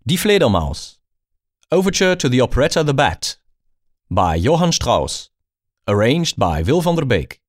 Die Fledermaus. Overture to the operetta The Bat by Johann Strauss. Arranged by Wil van der Beek.